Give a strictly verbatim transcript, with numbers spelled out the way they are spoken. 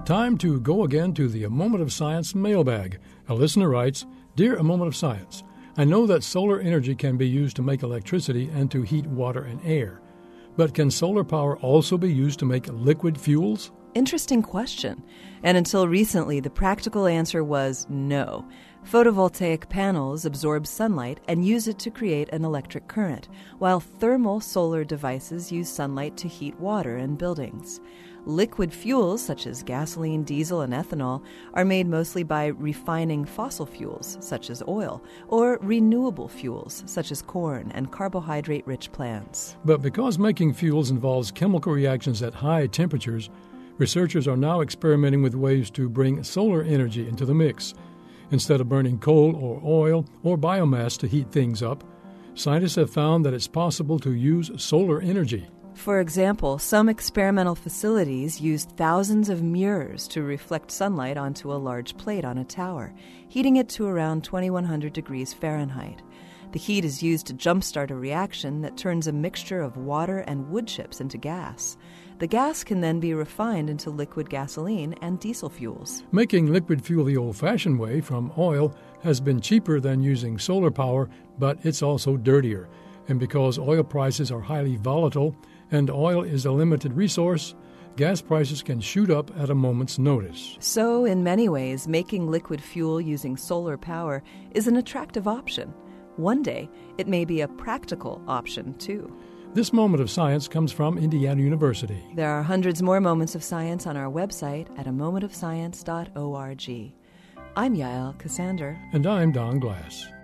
Time to go again to the A Moment of Science mailbag. A listener writes, Dear A Moment of Science, I know that solar energy can be used to make electricity and to heat water and air. But can solar power also be used to make liquid fuels? Interesting question. And until recently, the practical answer was no. Photovoltaic panels absorb sunlight and use it to create an electric current, while thermal solar devices use sunlight to heat water in buildings. Liquid fuels, such as gasoline, diesel, and ethanol, are made mostly by refining fossil fuels, such as oil, or renewable fuels, such as corn and carbohydrate-rich plants. But because making fuels involves chemical reactions at high temperatures, researchers are now experimenting with ways to bring solar energy into the mix. Instead of burning coal or oil or biomass to heat things up, scientists have found that it's possible to use solar energy. For example, some experimental facilities used thousands of mirrors to reflect sunlight onto a large plate on a tower, heating it to around twenty-one hundred degrees Fahrenheit. The heat is used to jumpstart a reaction that turns a mixture of water and wood chips into gas. The gas can then be refined into liquid gasoline and diesel fuels. Making liquid fuel the old-fashioned way from oil has been cheaper than using solar power, but it's also dirtier. And because oil prices are highly volatile and oil is a limited resource, gas prices can shoot up at a moment's notice. So, in many ways, making liquid fuel using solar power is an attractive option. One day, it may be a practical option, too. This Moment of Science comes from Indiana University. There are hundreds more moments of science on our website at a moment of science dot org. I'm Yael Cassander. And I'm Don Glass.